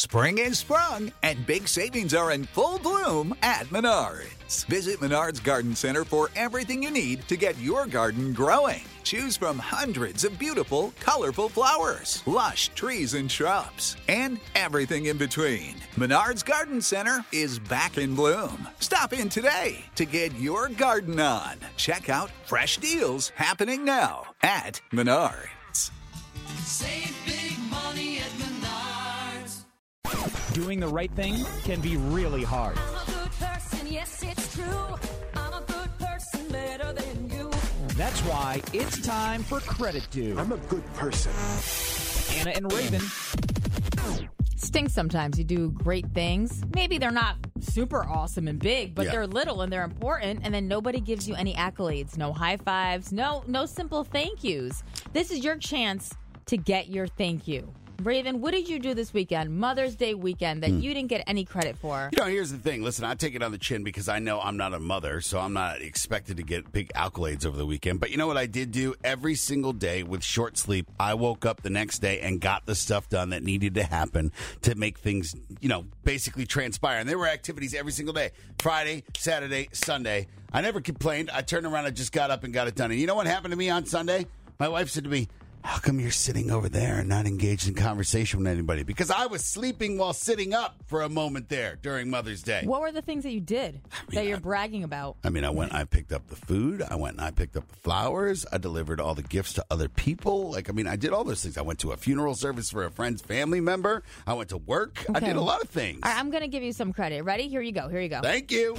Spring is sprung, and big savings are in full bloom at Menards. Visit Menards Garden Center for everything you need to get your garden growing. Choose from hundreds of beautiful, colorful flowers, lush trees and shrubs, and everything in between. Menards Garden Center is back in bloom. Stop in today to get your garden on. Check out fresh deals happening now at Menards. Save big money at Menards. Doing the right thing can be really hard. I'm a good person, yes, it's true. I'm a good person, better than you. That's why it's time for Credit Due. I'm a good person. Anna and Raven. Stinks sometimes. You do great things. Maybe they're not super awesome and big, but they're little and they're important, and then nobody gives you any accolades, no high fives, no simple thank yous. This is your chance to get your thank you. Raven, what did you do this weekend, Mother's Day weekend, that you didn't get any credit for? You know, here's the thing. Listen, I take it on the chin because I know I'm not a mother, so I'm not expected to get big accolades over the weekend. But you know what I did do? Every single day with short sleep, I woke up the next day and got the stuff done that needed to happen to make things, you know, basically transpire. And there were activities every single day. Friday, Saturday, Sunday. I never complained. I turned around and just got up and got it done. And you know what happened to me on Sunday? My wife said to me, "How come you're sitting over there and not engaged in conversation with anybody?" Because I was sleeping while sitting up for a moment there during Mother's Day. What were the things that you did that you're bragging about? I mean, I picked up the food. I went and I picked up the flowers. I delivered all the gifts to other people. I did all those things. I went to a funeral service for a friend's family member. I went to work. Okay. I did a lot of things. All right, I'm going to give you some credit. Ready? Here you go. Thank you.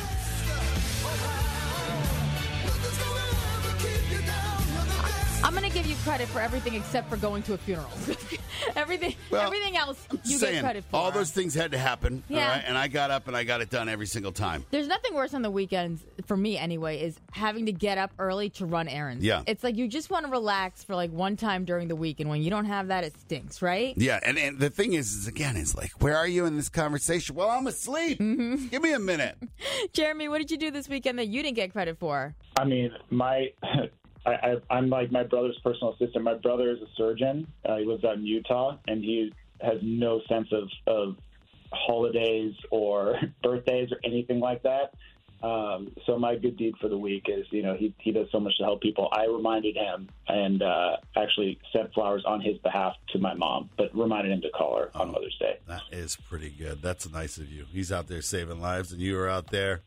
I'm going to give you credit for everything except for going to a funeral. everything else you get credit for. All those things had to happen, Yeah. all right? And I got up and I got it done every single time. There's nothing worse on the weekends, for me anyway, is having to get up early to run errands. Yeah. It's like you just want to relax for like one time during the week, and when you don't have that, it stinks, right? Yeah, and the thing is again, it's like, where are you in this conversation? Well, I'm asleep. Mm-hmm. Give me a minute. Jeremy, what did you do this weekend that you didn't get credit for? I mean, I'm like my brother's personal assistant. My brother is a surgeon. He lives out in Utah, and he has no sense of holidays or birthdays or anything like that. So my good deed for the week is, you know, he does so much to help people. I reminded him and actually sent flowers on his behalf to my mom, but reminded him to call her on Mother's Day. That is pretty good. That's nice of you. He's out there saving lives, and you are out there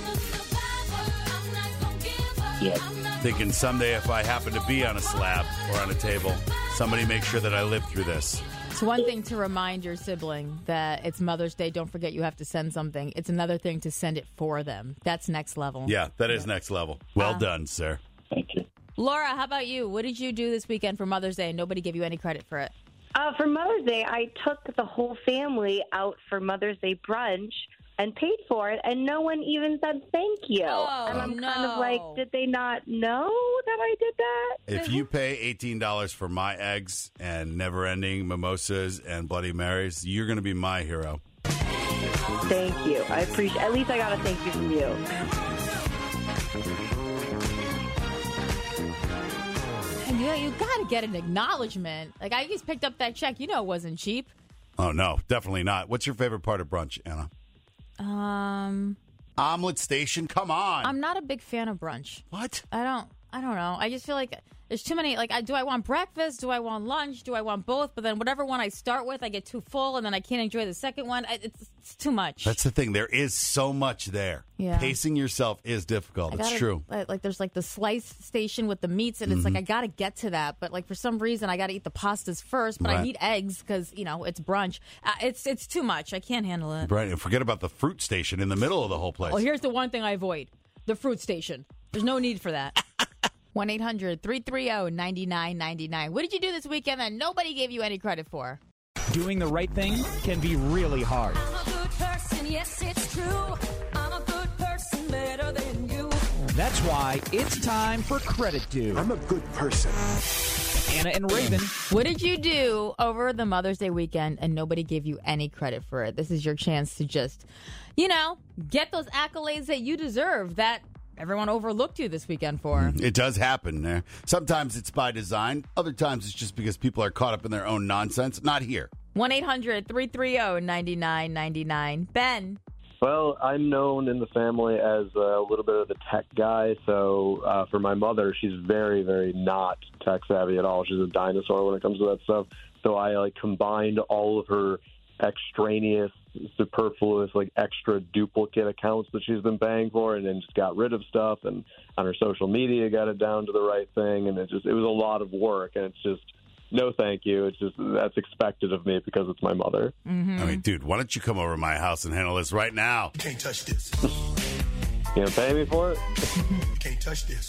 thinking someday if I happen to be on a slab or on a table, somebody make sure that I live through this. It's one thing to remind your sibling that it's Mother's Day, don't forget you have to send something. It's another thing to send it for them. That's next level. Yeah, that is next level. Well done, sir. Thank you. Laura, how about you? What did you do this weekend for Mother's Day and nobody gave you any credit for it? For Mother's Day, I took the whole family out for Mother's Day brunch and paid for it, and no one even said thank you. Oh, and I'm no. kind of like, did they not know that I did that? If you pay $18 for my eggs and never-ending mimosas and Bloody Marys, you're going to be my hero. Thank you. I appreciate. At least I got a thank you from you. And you got to get an acknowledgement. Like, I just picked up that check. You know it wasn't cheap. Oh, no, definitely not. What's your favorite part of brunch, Anna? Omelet Station? Come on. I'm not a big fan of brunch. What? I don't know. I just feel like there's too many. Like, do I want breakfast? Do I want lunch? Do I want both? But then whatever one I start with, I get too full, and then I can't enjoy the second one. It's too much. That's the thing. There is so much there. Yeah. Pacing yourself is difficult. It's true. Like, there's like the slice station with the meats, and it's like I got to get to that. But like for some reason, I got to eat the pastas first. But I need eggs because it's brunch. It's too much. I can't handle it. Right. And forget about the fruit station in the middle of the whole place. Well, here's the one thing I avoid: the fruit station. There's no need for that. 1-800-330-9999. What did you do this weekend that nobody gave you any credit for? Doing the right thing can be really hard. I'm a good person, yes, it's true. I'm a good person, better than you. That's why it's time for Credit Due. I'm a good person. Anna and Raven. What did you do over the Mother's Day weekend and nobody gave you any credit for it? This is your chance to just, get those accolades that you deserve, that everyone overlooked you this weekend for. It does happen there. Sometimes it's by design. Other times it's just because people are caught up in their own nonsense. Not here. 1-800-330-9999. Ben. Well, I'm known in the family as a little bit of the tech guy. So for my mother, she's very, very not tech savvy at all. She's a dinosaur when it comes to that stuff. So I combined all of her extraneous, superfluous, extra duplicate accounts that she's been paying for, and then just got rid of stuff. And on her social media, got it down to the right thing. And it was a lot of work. And it's just, no, thank you. It's just, that's expected of me because it's my mother. Mm-hmm. I mean, dude, why don't you come over to my house and handle this right now? You can't touch this. You gonna pay me for it? You can't touch this.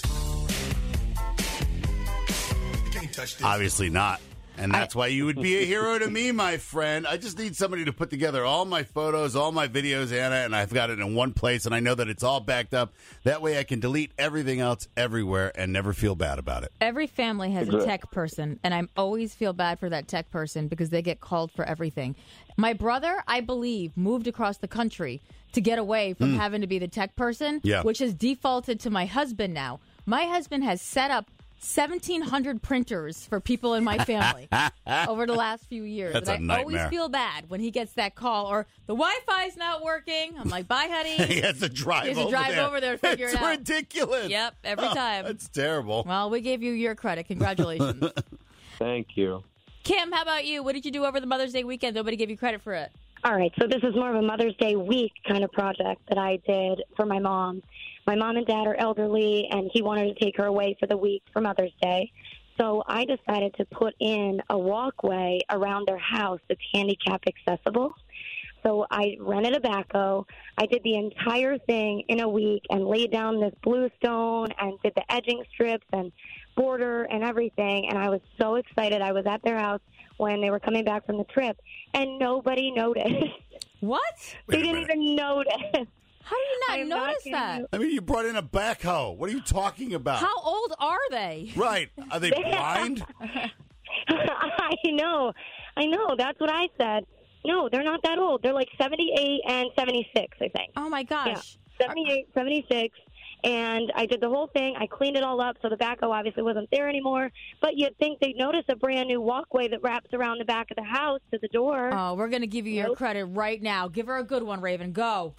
You can't touch this. Obviously not. And that's why you would be a hero to me, my friend. I just need somebody to put together all my photos, all my videos, Anna, and I've got it in one place, and I know that it's all backed up. That way I can delete everything else everywhere and never feel bad about it. Every family has a tech person, and I always feel bad for that tech person because they get called for everything. My brother, I believe, moved across the country to get away from having to be the tech person, which has defaulted to my husband now. My husband has set up 1,700 printers for people in my family over the last few years. That's and a I always nightmare. feel bad when he gets that call or the Wi-Fi's not working. I'm like, bye, honey. He has to drive over there to figure it out. It's ridiculous. Yep, every time. That's terrible. Well, we gave you your credit. Congratulations. Thank you. Kim, how about you? What did you do over the Mother's Day weekend? Nobody gave you credit for it. All right, so this is more of a Mother's Day week kind of project that I did for my mom. My mom and dad are elderly, and he wanted to take her away for the week for Mother's Day. So I decided to put in a walkway around their house that's handicap accessible. So I rented a backhoe. I did the entire thing in a week and laid down this bluestone and did the edging strips and border and everything. And I was so excited. I was at their house when they were coming back from the trip, and nobody noticed. What? They didn't even notice. How do you not notice that? I mean, you brought in a backhoe. What are you talking about? How old are they? Right. Are they blind? I know. That's what I said. No, they're not that old. They're like 78 and 76, I think. Oh, my gosh. Yeah, 78, 76. And I did the whole thing. I cleaned it all up, so the backhoe obviously wasn't there anymore. But you'd think they'd notice a brand new walkway that wraps around the back of the house to the door. Oh, we're going to give you your credit right now. Give her a good one, Raven. Go.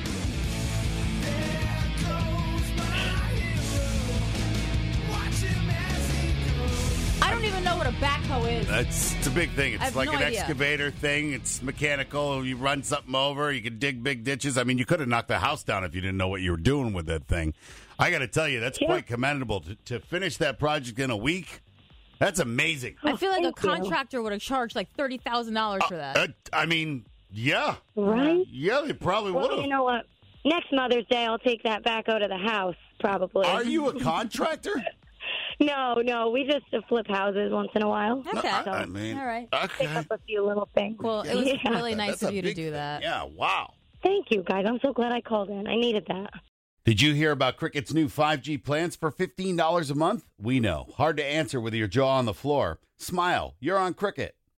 I don't even know what a backhoe is. It's a big thing. I have It's like no an idea. excavator thing. It's mechanical. You run something over. You can dig big ditches. I mean, you could have knocked the house down if you didn't know what you were doing with that thing. I got to tell you, that's quite commendable. To finish that project in a week, that's amazing. I feel like a Thank you. contractor would have charged like $30,000 for that. I mean, yeah. Right? Yeah, they probably would Well, have. you know what? Next Mother's Day, I'll take that backhoe to the house, probably. Are you a contractor? No. We just flip houses once in a while. Okay. I mean, All right. okay. Pick up a few little things. Well, it was Yeah. really nice That's of a you to big do thing. that. Yeah, wow. Thank you, guys. I'm so glad I called in. I needed that. Did you hear about Cricket's new 5G plans for $15 a month? We know. Hard to answer with your jaw on the floor. Smile. You're on Cricket.